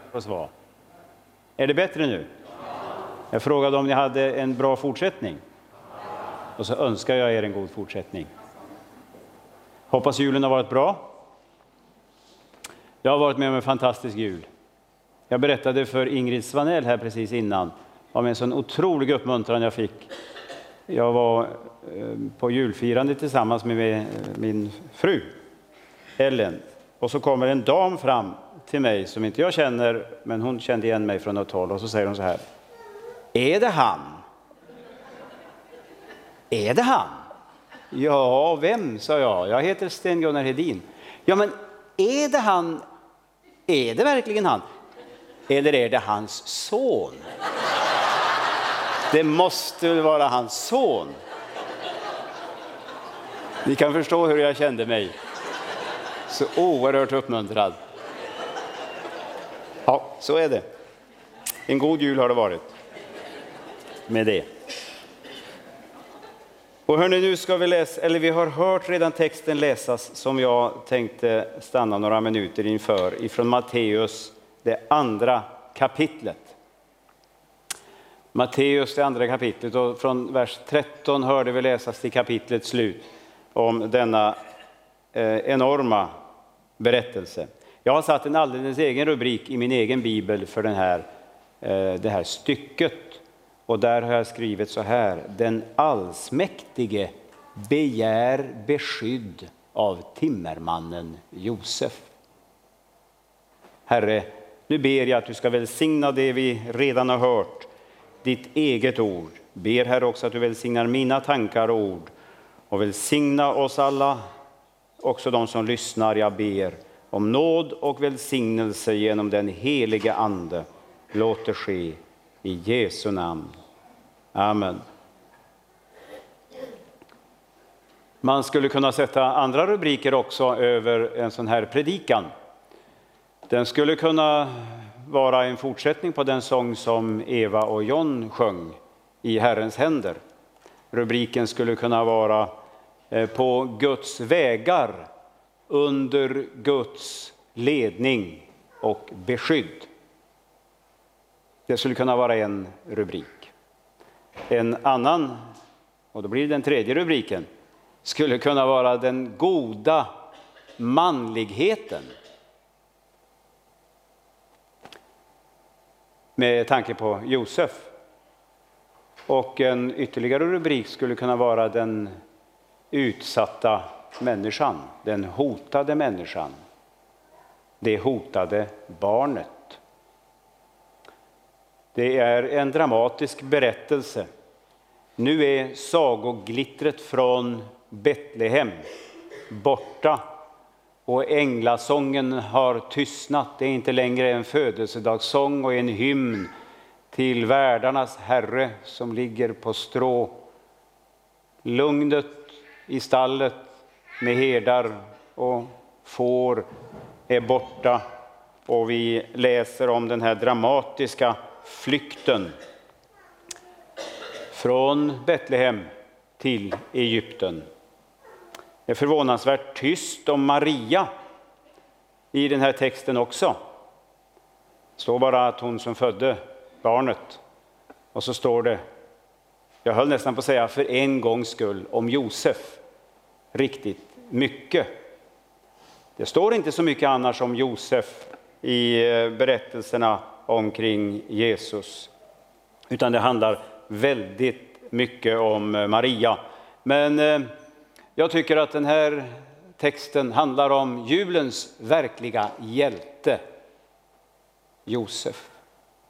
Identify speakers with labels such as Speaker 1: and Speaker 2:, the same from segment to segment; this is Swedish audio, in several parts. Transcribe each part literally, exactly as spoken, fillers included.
Speaker 1: oss vara. Är det bättre nu? Jag frågade om ni hade en bra fortsättning. Och så önskar jag er en god fortsättning. Hoppas julen har varit bra. Jag har varit med om en fantastisk jul. Jag berättade för Ingrid Svanell här precis innan om en sån otrolig uppmuntran jag fick. Jag var på julfirande tillsammans med min fru Ellen. Och så kommer en dam fram till mig som inte jag känner, men hon kände igen mig från något håll. Och så säger hon så här: är det han? Är det han? Ja, vem, sa jag. Jag heter Sten-Gunnar Hedin. Ja, men är det han? Är det verkligen han? Eller är det hans son? Det måste väl vara hans son. Ni kan förstå hur jag kände mig. Så oerhört uppmuntrad. Ja, så är det. En god jul har det varit. Med det. Och hörni, nu ska vi läsa, eller vi har hört redan texten läsas som jag tänkte stanna några minuter inför ifrån Matteus, det andra kapitlet. Matteus, det andra kapitlet, och från vers tretton hörde vi läsas till kapitlets slut om denna eh, enorma berättelse. Jag har satt en alldeles egen rubrik i min egen bibel för den här, eh, det här stycket. Och där har jag skrivit så här: den allsmäktige begär beskydd av timmermannen Josef. Herre, nu ber jag att du ska välsigna det vi redan har hört, ditt eget ord. Ber Herre också att du välsignar mina tankar och ord. Och välsigna oss alla, också de som lyssnar. Jag ber om nåd och välsignelse genom den heliga ande. Låt det ske i Jesu namn. Amen. Man skulle kunna sätta andra rubriker också över en sån här predikan. Den skulle kunna vara en fortsättning på den sång som Eva och John sjöng, I Herrens händer. Rubriken skulle kunna vara På Guds vägar, under Guds ledning och beskydd. Det skulle kunna vara en rubrik. En annan, och då blir det den tredje rubriken, skulle kunna vara den goda manligheten. Med tanke på Josef. Och en ytterligare rubrik skulle kunna vara den utsatta människan, den hotade människan, det hotade barnet. Det är en dramatisk berättelse. Nu är sagoglittret från Betlehem borta och änglasången har tystnat. Det är inte längre en födelsedagssång och en hymn till världarnas Herre som ligger på strå. Lugnet i stallet med herdar och får är borta och vi läser om den här dramatiska flykten från Betlehem till Egypten. Det är förvånansvärt tyst om Maria i den här texten också. Det står bara att hon som födde barnet. Och så står det, jag höll nästan på att säga för en gångs skull, om Josef. Riktigt mycket. Det står inte så mycket annars om Josef i berättelserna omkring Jesus. Utan det handlar väldigt mycket om Maria. Men eh, jag tycker att den här texten handlar om julens verkliga hjälte, Josef.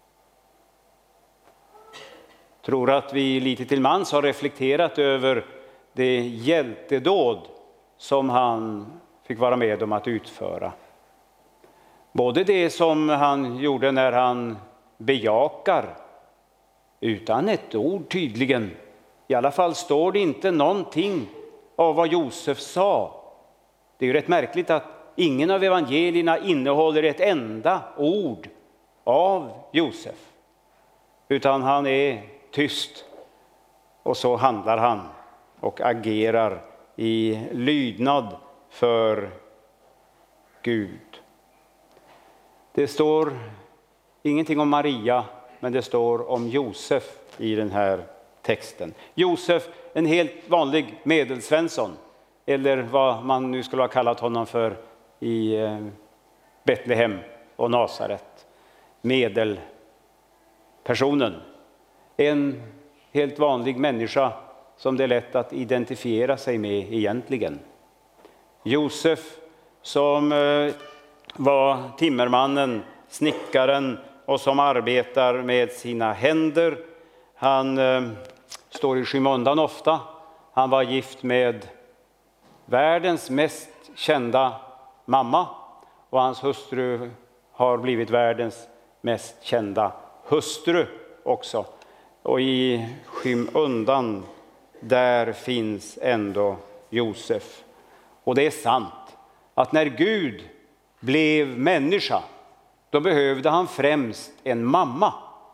Speaker 1: Jag tror att vi lite till mans har reflekterat över det hjältedåd som han fick vara med om att utföra. Både det som han gjorde när han bejakar, utan ett ord tydligen. I alla fall står det inte någonting av vad Josef sa. Det är ju rätt märkligt att ingen av evangelierna innehåller ett enda ord av Josef. Utan han är tyst och så handlar han och agerar i lydnad för Gud. Det står Ingenting om Maria, men det står om Josef i den här texten. Josef, en helt vanlig medelsvensson, eller vad man nu skulle ha kallat honom för i Betlehem och Nasaret. Medelpersonen. En helt vanlig människa som det är lätt att identifiera sig med egentligen. Josef som var timmermannen, snickaren och som arbetar med sina händer. Han eh, står i skymundan ofta. Han var gift med världens mest kända mamma och hans hustru har blivit världens mest kända hustru också. Och i skymundan där finns ändå Josef. Och det är sant att när Gud blev människa, då behövde han främst en mamma.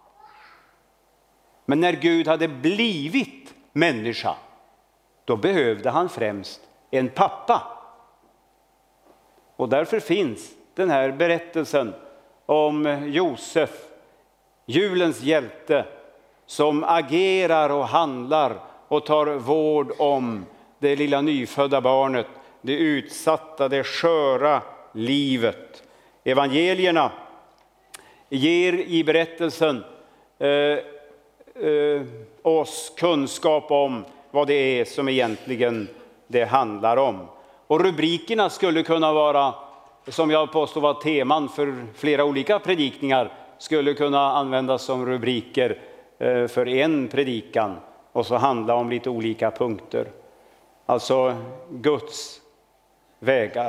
Speaker 1: Men när Gud hade blivit människa, då behövde han främst en pappa. Och därför finns den här berättelsen om Josef, julens hjälte, som agerar och handlar och tar vård om det lilla nyfödda barnet, det utsatta, det sköra livet. Evangelierna ger i berättelsen eh, eh, oss kunskap om vad det är som egentligen det handlar om. Och rubrikerna skulle kunna vara, som jag påstår var teman för flera olika predikningar, skulle kunna användas som rubriker eh, för en predikan och så handla om lite olika punkter. Alltså Guds vägar,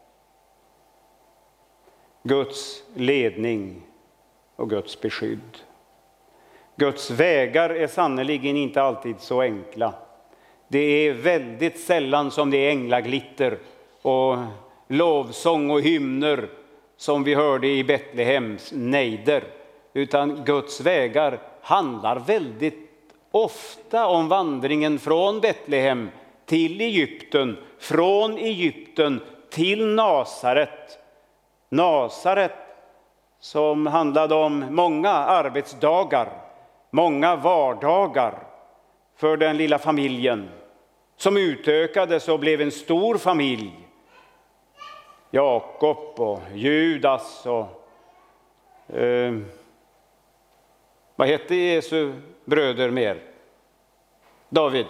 Speaker 1: Guds ledning och Guds beskydd. Guds vägar är sannoliken inte alltid så enkla. Det är väldigt sällan som det är änglaglitter och lovsång och hymner som vi hörde i Betlehems nejder. Utan Guds vägar handlar väldigt ofta om vandringen från Betlehem till Egypten, från Egypten till Nasaret. Nasaret som handlade om många arbetsdagar, många vardagar för den lilla familjen som utökades och blev en stor familj. Jakob och Judas och eh, vad hette Jesu bröder mer? David.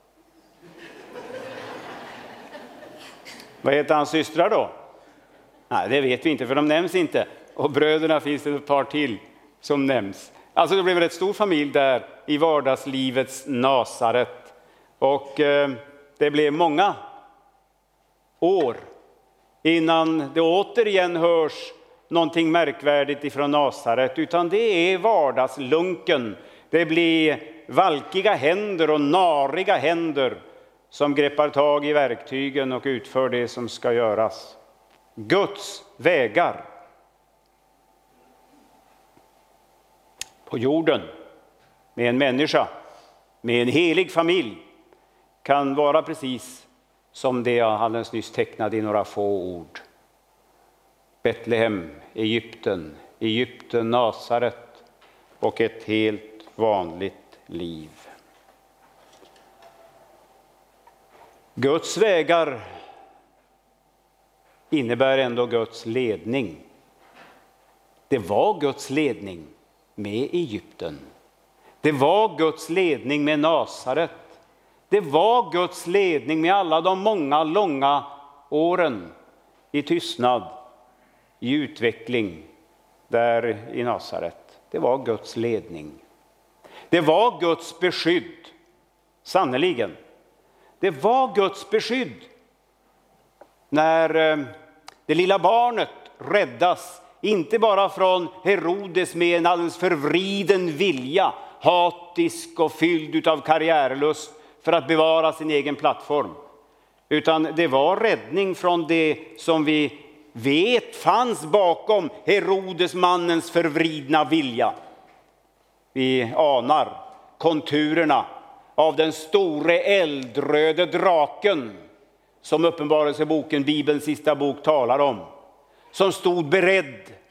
Speaker 1: Vad heter hans systrar då? Nej, det vet vi inte, för de nämns inte. Och bröderna finns det ett par till som nämns. Alltså det blev en rätt stor familj där i vardagslivets Nasaret. Och eh, det blev många år innan det återigen hörs någonting märkvärdigt ifrån Nasaret. Utan det är vardagslunken. Det blir valkiga händer och nariga händer som greppar tag i verktygen och utför det som ska göras. Guds vägar på jorden med en människa, med en helig familj, kan vara precis som det jag alldeles nyss tecknade i några få ord. Betlehem, Egypten, Egypten, Nasaret och ett helt vanligt liv. Guds vägar innebär ändå Guds ledning. Det var Guds ledning med Egypten. Det var Guds ledning med Nasaret. Det var Guds ledning med alla de många långa åren i tystnad, i utveckling där i Nasaret. Det var Guds ledning. Det var Guds beskydd, sannoliken. Det var Guds beskydd när det lilla barnet räddas, inte bara från Herodes med en alldeles förvriden vilja, hatisk och fylld av karriärlust för att bevara sin egen plattform. Utan det var räddning från det som vi vet fanns bakom Herodes mannens förvridna vilja. Vi anar konturerna av den store eldröde draken som Uppenbarelseboken, Bibelns sista bok, talar om. Som stod beredd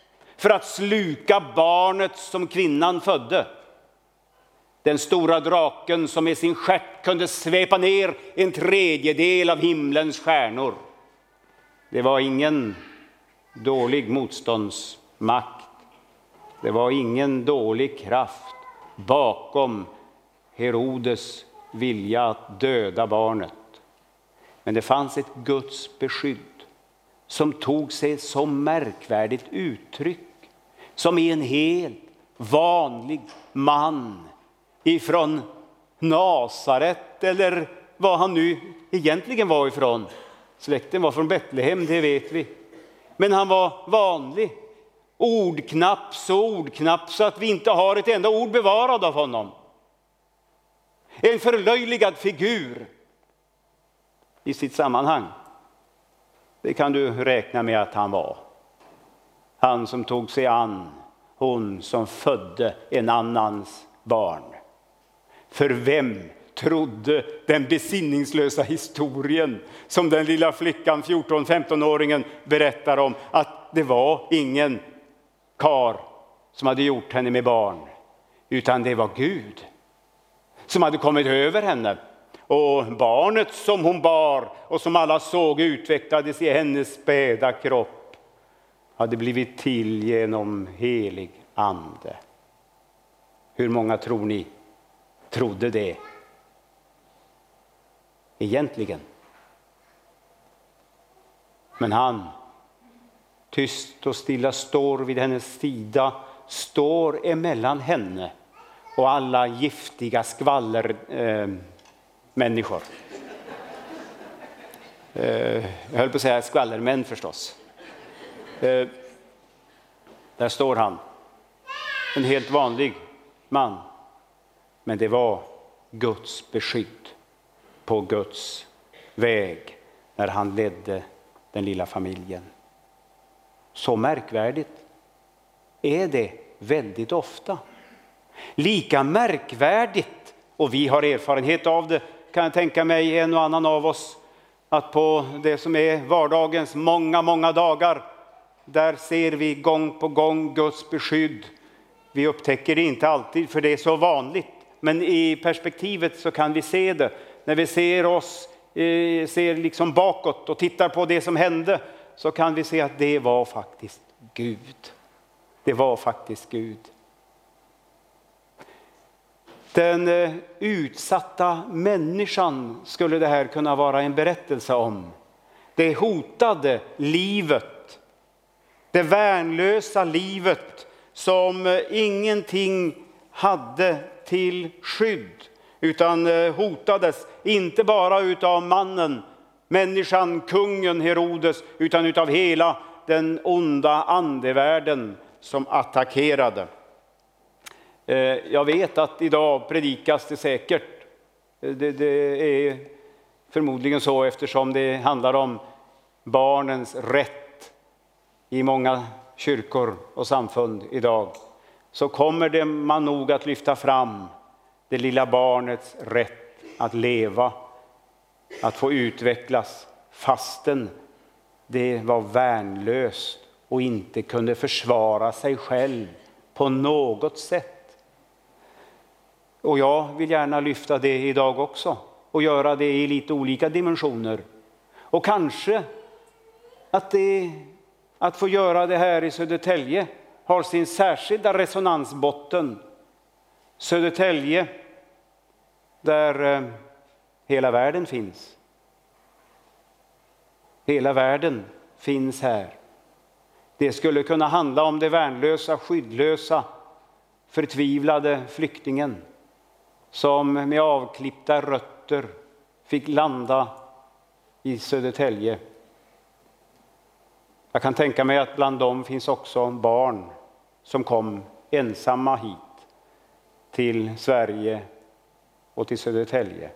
Speaker 1: för att sluka barnet som kvinnan födde. Den stora draken som med sin stjärt kunde svepa ner en tredjedel av himlens stjärnor. Det var ingen dålig motståndsmakt. Det var ingen dålig kraft bakom Herodes vilja att döda barnet. Men det fanns ett Guds beskydd som tog sig så märkvärdigt uttryck som en helt vanlig man ifrån Nasaret, eller vad han nu egentligen var ifrån. Släkten var från Betlehem, det vet vi. Men han var vanlig, ordknapp, så ordknapp så att vi inte har ett enda ord bevarad av honom. En förlöjligad figur i sitt sammanhang. Det kan du räkna med att han var. Han som tog sig an hon som födde en annans barn. För vem trodde den besinningslösa historien som den lilla flickan, fjorton-femton-åringen, berättar om, att det var ingen kar som hade gjort henne med barn, utan det var Gud som hade kommit över henne. Och barnet som hon bar och som alla såg utvecklades i hennes späda kropp hade blivit till genom helig ande. Hur många tror ni trodde det egentligen? Men han, tyst och stilla, står vid hennes sida, står emellan henne och alla giftiga skvaller eh, människor. Eh, jag höll på att säga skvallermän förstås. Eh, där står han, en helt vanlig man. Men det var Guds beskydd på Guds väg när han ledde den lilla familjen. Så märkvärdigt är det väldigt ofta. Lika märkvärdigt, och vi har erfarenhet av det, kan jag tänka mig en och annan av oss, att på det som är vardagens många, många dagar, där ser vi gång på gång Guds beskydd. Vi upptäcker det inte alltid för det är så vanligt, men i perspektivet så kan vi se det. När vi ser oss, eh, ser liksom bakåt och tittar på det som hände, så kan vi se att det var faktiskt Gud. Det var faktiskt Gud. Den eh, utsatta människan skulle det här kunna vara en berättelse om. Det hotade livet. Det värnlösa livet som eh, ingenting hade till skydd, utan eh, hotades inte bara utav mannen, människan, kungen Herodes, utan utav hela den onda andevärlden som attackerade. Eh, jag vet att idag predikas det säkert. Det, det är förmodligen så, eftersom det handlar om barnens rätt i många kyrkor och samfund idag. Så kommer det man nog att lyfta fram det lilla barnets rätt att leva, att få utvecklas, fastän det var värnlöst och inte kunde försvara sig själv på något sätt. Och jag vill gärna lyfta det idag också och göra det i lite olika dimensioner. Och kanske att, det, att få göra det här i Södertälje har sin särskilda resonansbotten. Södertälje, där eh, hela världen finns. Hela världen finns här. Det skulle kunna handla om det värnlösa, skyddlösa, förtvivlade flyktingen som med avklippta rötter fick landa i Södertälje. Jag kan tänka mig att bland dem finns också barn som kom ensamma hit till Sverige och till Södertälje.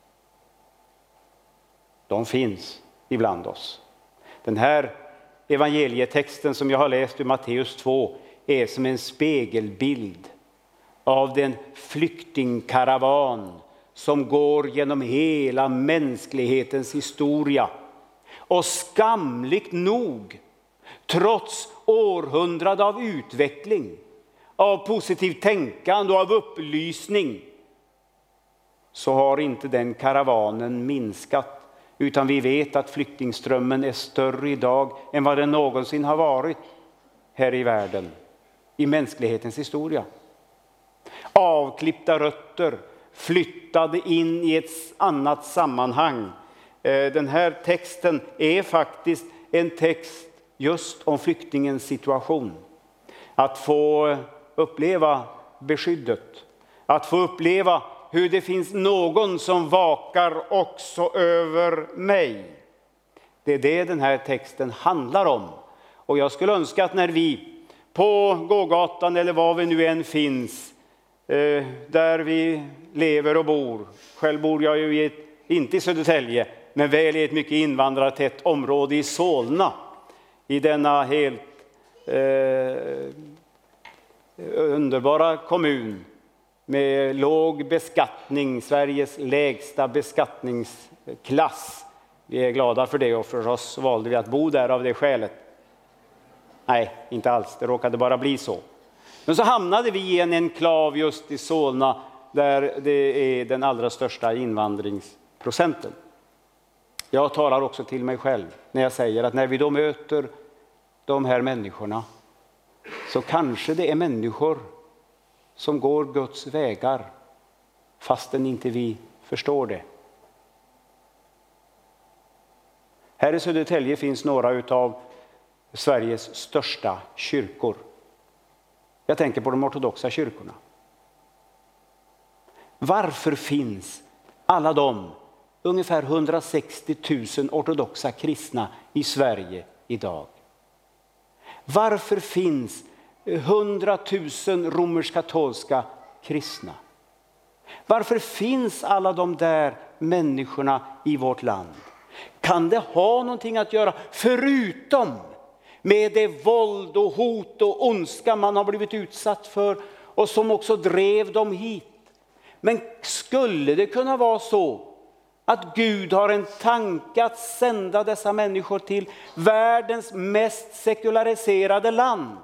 Speaker 1: De finns ibland oss. Den här evangelietexten som jag har läst ur Matteus två är som en spegelbild av den flyktingkaravan som går genom hela mänsklighetens historia. Och skamligt nog Trots århundrade av utveckling, av positivt tänkande och av upplysning, så har inte den karavanen minskat. Utan vi vet att flyktingströmmen är större idag än vad den någonsin har varit här i världen, i mänsklighetens historia. Avklippta rötter, flyttade in i ett annat sammanhang. Den här texten är faktiskt en text just om flyktingens situation. Att få uppleva beskyddet, att få uppleva hur det finns någon som vakar också över mig. Det är det den här texten handlar om. Och jag skulle önska att när vi på gågatan eller var vi nu än finns, eh, där vi lever och bor. Själv bor jag ju i ett, inte i Södertälje, men väl i ett mycket invandrartätt område i Solna. I denna helt eh, underbara kommun med låg beskattning, Sveriges lägsta beskattningsklass. Vi är glada för det och för oss valde vi att bo där av det skälet. Nej, inte alls, det råkade bara bli så. Men så hamnade vi i en enklav just i Solna där det är den allra största invandringsprocenten. Jag talar också till mig själv när jag säger att när vi då möter de här människorna, så kanske det är människor som går Guds vägar fastän inte vi förstår det. Här i Södertälje finns några av Sveriges största kyrkor. Jag tänker på de ortodoxa kyrkorna. Varför finns alla de ungefär hundrasextio tusen ortodoxa kristna i Sverige idag? Varför finns hundratusen romersk-katolska kristna? Varför finns alla de där människorna i vårt land? Kan det ha någonting att göra förutom med det våld och hot och ondska man har blivit utsatt för och som också drev dem hit? Men skulle det kunna vara så att Gud har en tanke att sända dessa människor till världens mest sekulariserade land?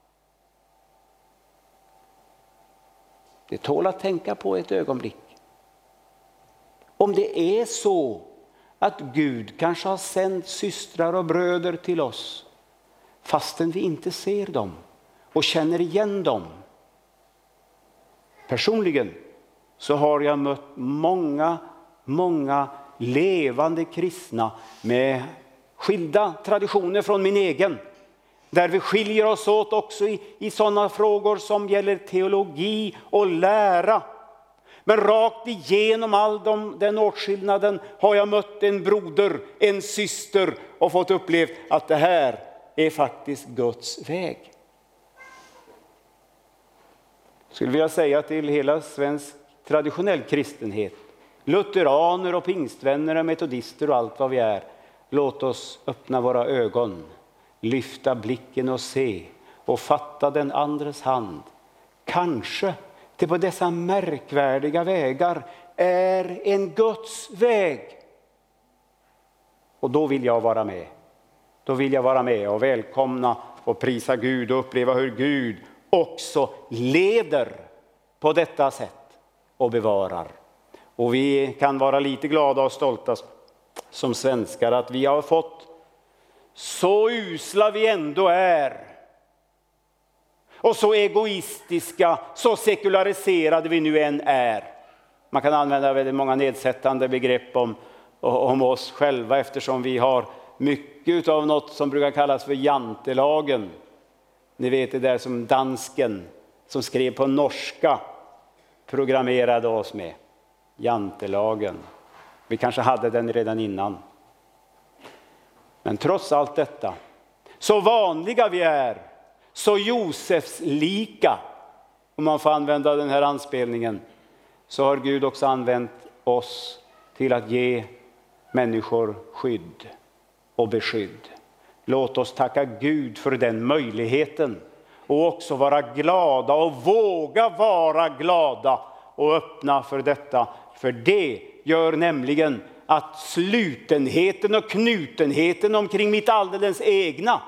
Speaker 1: Det tål att tänka på ett ögonblick. Om det är så att Gud kanske har sänt systrar och bröder till oss fastän vi inte ser dem och känner igen dem. Personligen så har jag mött många, många levande kristna med skilda traditioner från min egen. Där vi skiljer oss åt också i, i sådana frågor som gäller teologi och lära. Men rakt igenom all de, den åtskillnaden har jag mött en broder, en syster och fått uppleva att det här är faktiskt Guds väg. Skulle vilja säga till hela svensk traditionell kristenhet, lutheraner och pingstvänner och metodister och allt vad vi är, låt oss öppna våra ögon, lyfta blicken och se och fatta den andres hand. Kanske det på dessa märkvärdiga vägar är en Guds väg. Och då vill jag vara med. Då vill jag vara med och välkomna och prisa Gud och uppleva hur Gud också leder på detta sätt och bevarar. Och vi kan vara lite glada och stolta som svenskar att vi har fått, så usla vi ändå är och så egoistiska, så sekulariserade vi nu än är. Man kan använda väldigt många nedsättande begrepp om, om oss själva eftersom vi har mycket av något som brukar kallas för jantelagen. Ni vet det där som dansken som skrev på norska programmerade oss med. Jantelagen. Vi kanske hade den redan innan. Men trots allt detta, så vanliga vi är, så Josefs lika, om man får använda den här anspelningen, så har Gud också använt oss till att ge människor skydd och beskydd. Låt oss tacka Gud för den möjligheten och också vara glada och våga vara glada och öppna för detta. För det gör nämligen att slutenheten och knutenheten omkring mitt alldeles egna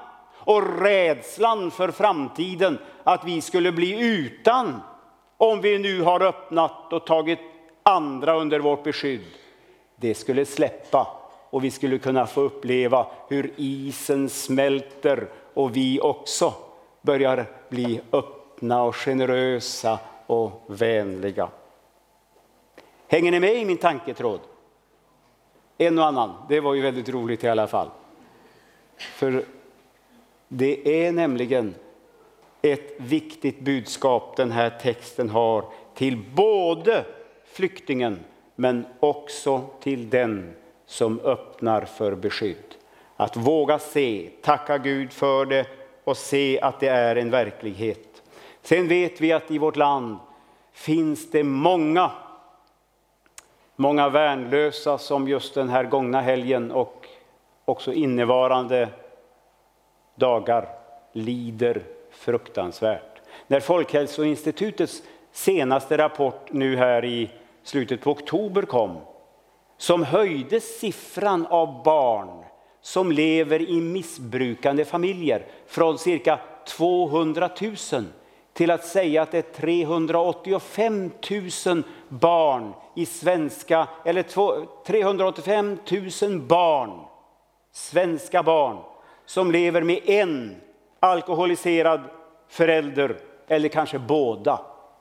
Speaker 1: och rädslan för framtiden, att vi skulle bli utan om vi nu har öppnat och tagit andra under vårt beskydd. Det skulle släppa och vi skulle kunna få uppleva hur isen smälter och vi också börjar bli öppna och generösa och vänliga. Hänger ni med i min tanketråd? En och annan, det var ju väldigt roligt i alla fall. För det är nämligen ett viktigt budskap den här texten har till både flyktingen men också till den som öppnar för beskydd. Att våga se, tacka Gud för det och se att det är en verklighet. Sen vet vi att i vårt land finns det många, många värnlösa som just den här gångna helgen och också innevarande dagar lider fruktansvärt. När Folkhälsoinstitutets senaste rapport nu här i slutet på oktober kom, som höjde siffran av barn som lever i missbrukande familjer från cirka tvåhundratusen till att säga att det är trehundraåttiofem tusen barn i svenska, eller trehundraåttiofem tusen barn, svenska barn, som lever med en alkoholiserad förälder eller kanske båda.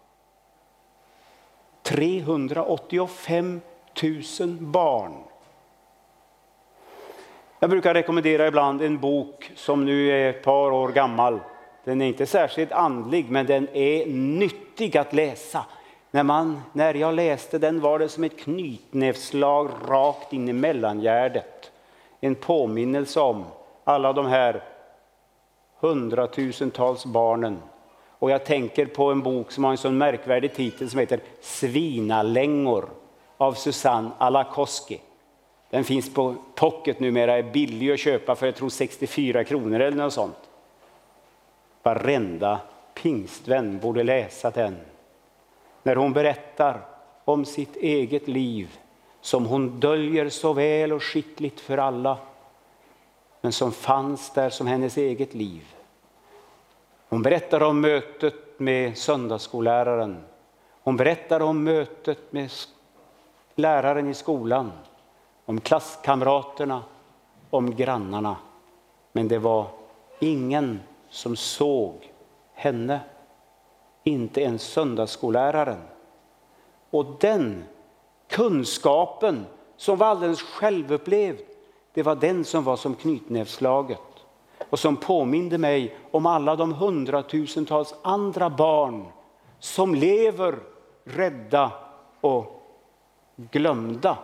Speaker 1: trehundraåttiofem tusen barn. Jag brukar rekommendera ibland en bok som nu är ett par år gammal. Den är inte särskilt andlig, men den är nyttig att läsa. När, man, när jag läste den var det som ett knytnävsslag rakt in i mellangärdet. En påminnelse om alla de här hundratusentals barnen. Och jag tänker på en bok som har en sån märkvärdig titel som heter Svinalängor av Susanne Alakoski. Den finns på Pocket numera, är billig att köpa för jag tror sextiofyra kronor eller något sånt. Varenda pingstvän borde läsa den. När hon berättar om sitt eget liv som hon döljer så väl och skickligt för alla, men som fanns där som hennes eget liv. Hon berättar om mötet med söndagsskolläraren. Hon berättar om mötet med läraren i skolan. Om klasskamraterna, om grannarna. Men det var ingen som såg henne. Inte ens söndagsskolläraren. Och den kunskapen som var alldeles självupplevd, det var den som var som knytnävsslaget. Och som påminde mig om alla de hundratusentals andra barn som lever rädda och glömda.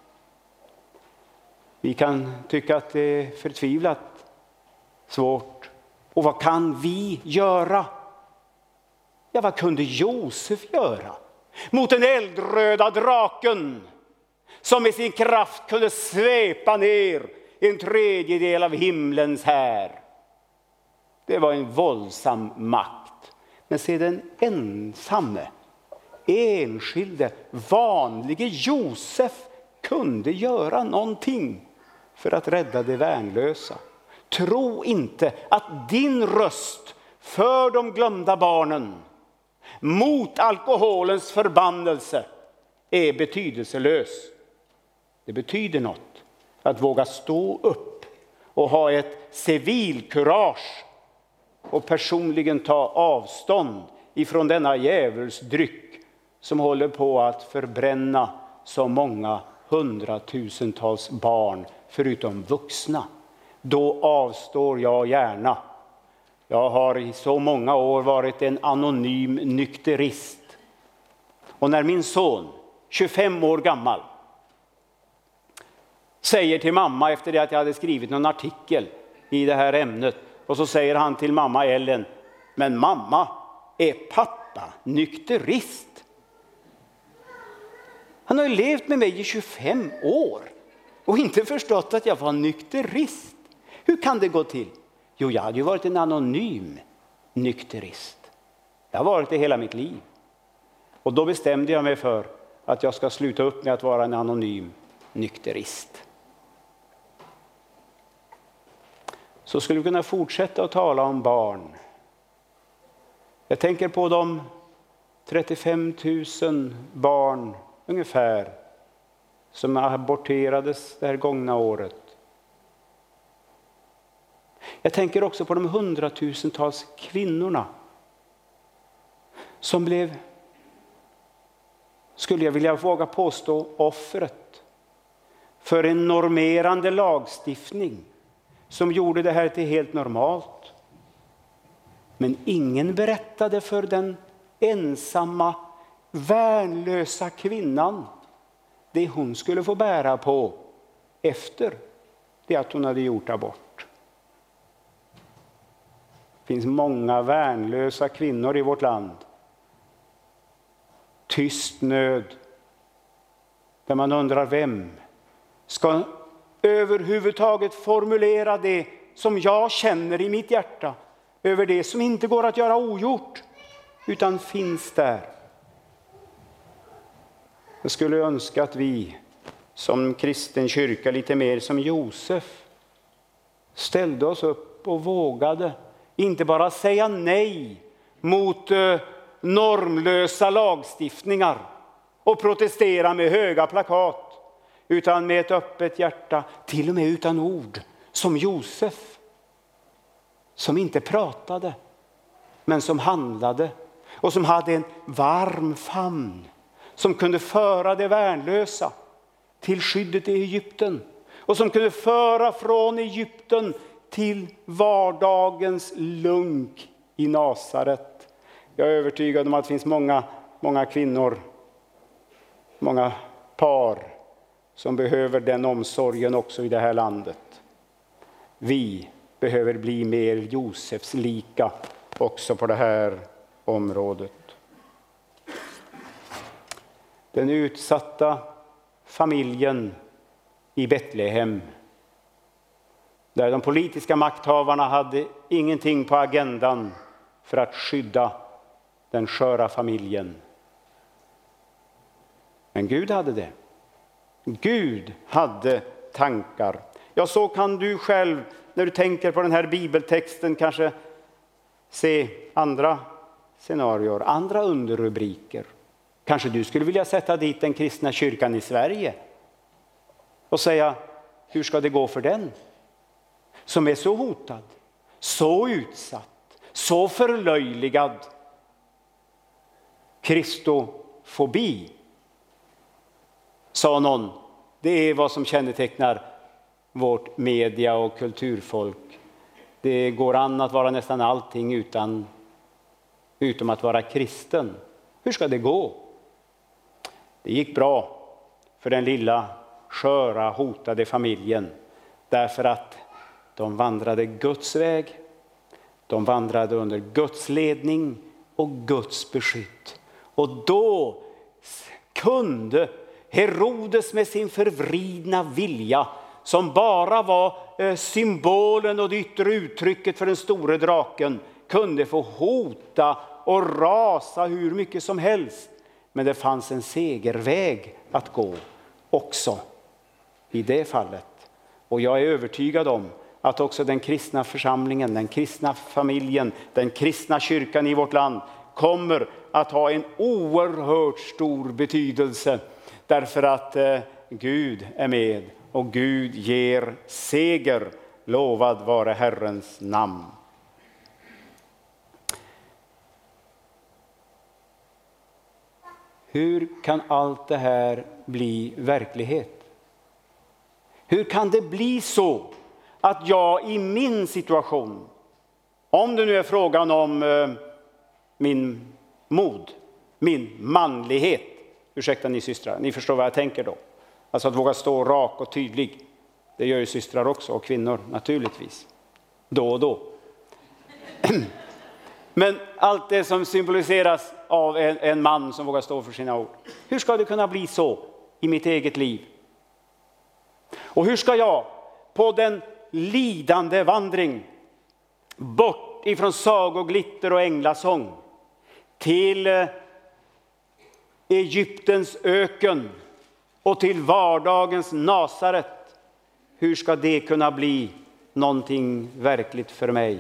Speaker 1: Vi kan tycka att det är förtvivlat svårt. Och vad kan vi göra? Ja, vad kunde Josef göra mot den eldröda draken som med sin kraft kunde svepa ner en tredjedel av himlens här? Det var en våldsam makt. Men se, den ensamme, enskilde, vanlige Josef kunde göra någonting för att rädda det värnlösa. Tro inte att din röst för de glömda barnen mot alkoholens förbannelse är betydelselös. Det betyder något att våga stå upp och ha ett civilkurage och personligen ta avstånd ifrån denna djävulsdryck som håller på att förbränna så många hundratusentals barn förutom vuxna. Då avstår jag gärna. Jag har i så många år varit en anonym nykterist. Och när min son, tjugofem år gammal, säger till mamma efter det att jag hade skrivit någon artikel i det här ämnet, och så säger han till mamma Ellen: men mamma, är pappa nykterist? Han har ju levt med mig i tjugofem år och inte förstått att jag var nykterist. Hur kan det gå till? Jo, jag hade ju varit en anonym nykterist. Jag har varit det hela mitt liv. Och då bestämde jag mig för att jag ska sluta upp med att vara en anonym nykterist. så skulle vi kunna fortsätta att tala om barn. Jag tänker på de trettiofem tusen barn ungefär som aborterades det här gångna året. Jag tänker också på de hundratusentals kvinnorna som blev, skulle jag vilja våga påstå, offret för en normerande lagstiftning som gjorde det här till helt normalt. Men ingen berättade för den ensamma, värnlösa kvinnan det hon skulle få bära på efter det att hon hade gjort abort. Det finns många värnlösa kvinnor i vårt land. Tyst nöd. Där man undrar vem ska överhuvudtaget formulera det som jag känner i mitt hjärta över det som inte går att göra ogjort utan finns där. Jag skulle önska att vi som kristen kyrka lite mer som Josef ställde oss upp och vågade inte bara säga nej mot eh, normlösa lagstiftningar och protestera med höga plakat, utan med ett öppet hjärta, till och med utan ord, som Josef, som inte pratade men som handlade och som hade en varm famn som kunde föra det värnlösa till skyddet i Egypten och som kunde föra från Egypten till vardagens lunk i Nasaret. Jag är övertygad om att det finns många, många kvinnor, många par som behöver den omsorgen också i det här landet. Vi behöver bli mer Josefs lika också på det här området. Den utsatta familjen i Betlehem, där de politiska makthavarna hade ingenting på agendan för att skydda den sköra familjen. Men Gud hade det. Gud hade tankar. Ja, så kan du själv när du tänker på den här bibeltexten kanske se andra scenarier, andra underrubriker. Kanske du skulle vilja sätta dit den kristna kyrkan i Sverige och säga, hur ska det gå för den? Som är så hotad, så utsatt, så förlöjligad. Kristofobi, sa någon, det är vad som kännetecknar vårt media- och kulturfolk. Det går an att vara nästan allting utan, utom att vara kristen. Hur ska det gå? Det gick bra för den lilla, sköra, hotade familjen. Därför att de vandrade Guds väg. De vandrade under Guds ledning och Guds beskydd. Och då kunde Herodes med sin förvridna vilja, som bara var symbolen och det yttre uttrycket för den store draken, kunde få hota och rasa hur mycket som helst. Men det fanns en segerväg att gå också i det fallet. Och jag är övertygad om att också den kristna församlingen, den kristna familjen, den kristna kyrkan i vårt land kommer att ha en oerhört stor betydelse. Därför att eh, Gud är med och Gud ger seger. Lovad vare Herrens namn. Hur kan allt det här bli verklighet? Hur kan det bli så att jag i min situation, om det nu är frågan om eh, min mod, min manlighet, ursäkta ni systrar, ni förstår vad jag tänker då. Alltså att våga stå rak och tydlig. Det gör ju systrar också och kvinnor naturligtvis. Då och då. Men allt det som symboliseras av en, en man som vågar stå för sina ord. Hur ska det kunna bli så i mitt eget liv? Och hur ska jag på den lidande vandring bort ifrån sagoglitter och änglasång till Egyptens öken och till vardagens Nasaret, hur ska det kunna bli någonting verkligt för mig.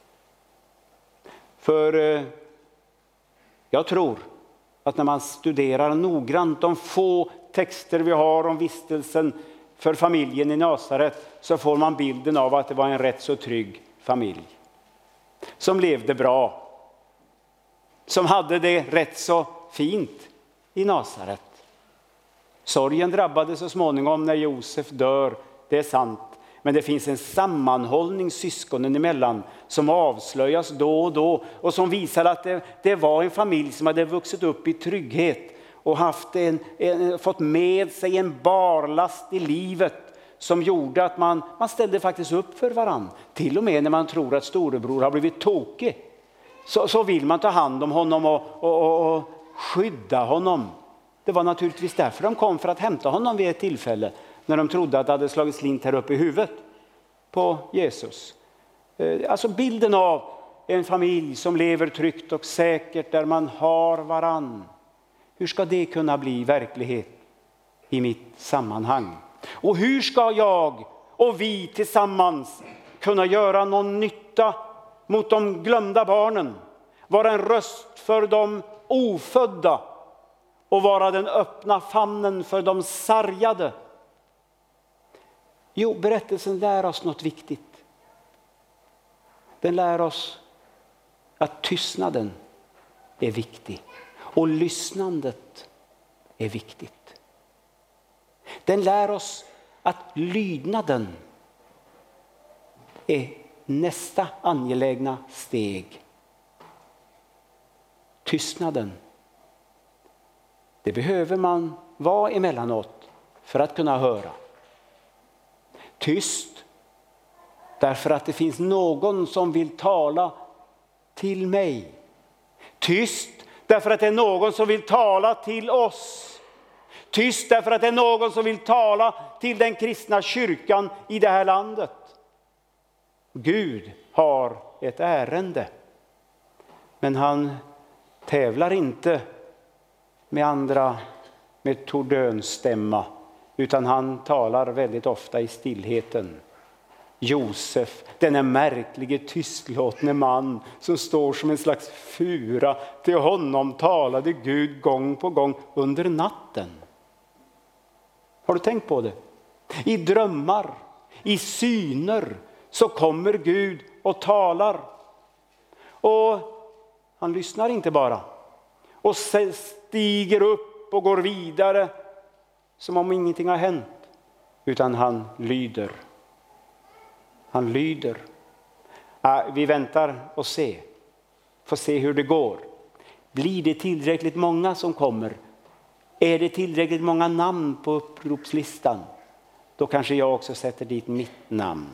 Speaker 1: För eh, jag tror att när man studerar noggrant de få texter vi har om vistelsen för familjen i Nasaret, så får man bilden av att det var en rätt så trygg familj. Som levde bra. Som hade det rätt så fint i Nasaret. Sorgen drabbade så småningom när Josef dör, det är sant. Men det finns en sammanhållning syskonen emellan som avslöjas då och då. Och som visar att det, det var en familj som hade vuxit upp i trygghet. Och haft en, en, fått med sig en barlast i livet. Som gjorde att man, man ställde faktiskt upp för varann. Till och med när man tror att storebror har blivit tokig. Så, så vill man ta hand om honom och, och, och, och skydda honom. Det var naturligtvis därför de kom, för att hämta honom vid ett tillfälle. När de trodde att det hade slagit slint här uppe i huvudet på Jesus. Alltså bilden av en familj som lever tryggt och säkert där man har varann. Hur ska det kunna bli verklighet i mitt sammanhang? Och hur ska jag och vi tillsammans kunna göra någon nytta mot de glömda barnen? Vara en röst för de ofödda och vara den öppna famnen för de sargade. Jo, berättelsen lär oss något viktigt. Den lär oss att tystnaden är viktig. Och lyssnandet är viktigt. Den lär oss att lydnaden är nästa angelägna steg. Tystnaden. Det behöver man vara emellanåt för att kunna höra. Tyst därför att det finns någon som vill tala till mig. Tyst därför att det är någon som vill tala till oss. Tyst därför att det är någon som vill tala till den kristna kyrkan i det här landet. Gud har ett ärende. Men han tävlar inte med andra med tordönstämma. Utan han talar väldigt ofta i stillheten. Josef, den är märklige tystlåtne man som står som en slags fura. Till honom talade Gud gång på gång under natten. Har du tänkt på det? I drömmar, i syner så kommer Gud och talar. Och han lyssnar inte bara. Och stiger upp och går vidare som om ingenting har hänt. Utan han lyder. Han lyder. Vi väntar och se. Får se hur det går. Blir det tillräckligt många som kommer? Är det tillräckligt många namn på uppropslistan? Då kanske jag också sätter dit mitt namn.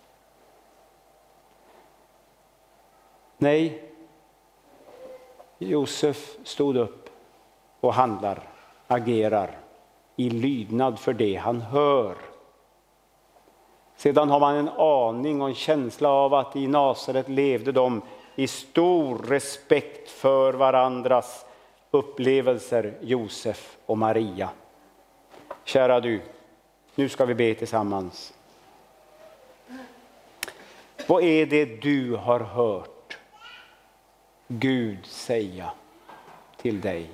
Speaker 1: Nej. Josef stod upp och handlar, agerar i lydnad för det han hör. Sedan har man en aning och en känsla av att i Nasaret levde de i stor respekt för varandras upplevelser, Josef och Maria. Kära du, nu ska vi be tillsammans. Vad är det du har hört Gud säga till dig?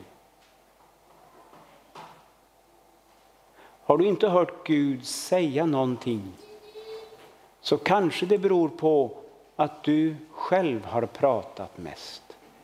Speaker 1: Har du inte hört Gud säga någonting, så kanske det beror på att du själv har pratat mest.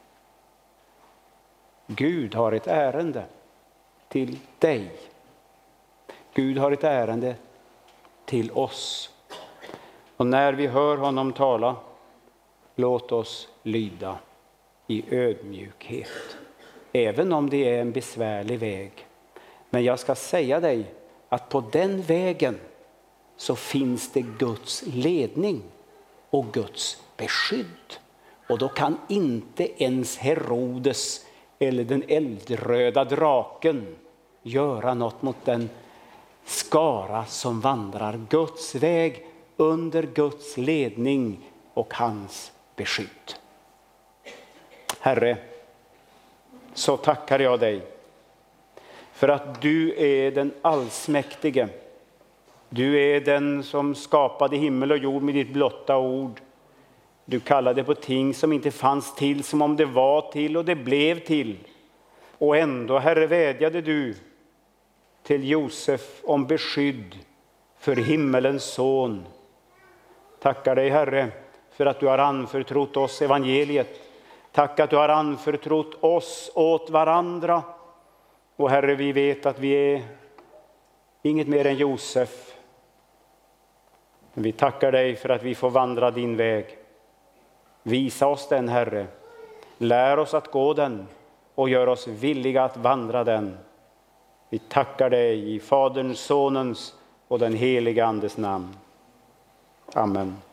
Speaker 1: Gud har ett ärende till dig. Gud har ett ärende till oss. Och när vi hör honom tala, låt oss lyda i ödmjukhet. Även om det är en besvärlig väg. Men jag ska säga dig att på den vägen så finns det Guds ledning och Guds beskydd. Och då kan inte ens Herodes eller den eldröda draken göra något mot den skara som vandrar Guds väg under Guds ledning och hans beskydd. Herre, så tackar jag dig för att du är den allsmäktige Du är den som skapade himmel och jord med ditt blotta ord. Du kallade på ting som inte fanns till, som om det var till, och det blev till. Och ändå, Herre, vädjade du till Josef om beskydd för himmelens son. Tackar dig, Herre, för att du har anförtrott oss evangeliet. Tack att du har anförtrott oss åt varandra. Och Herre, vi vet att vi är inget mer än Josef. Men vi tackar dig för att vi får vandra din väg. Visa oss den, Herre. Lär oss att gå den och gör oss villiga att vandra den. Vi tackar dig i Faderns, Sonens och den heliga Andes namn. Amen.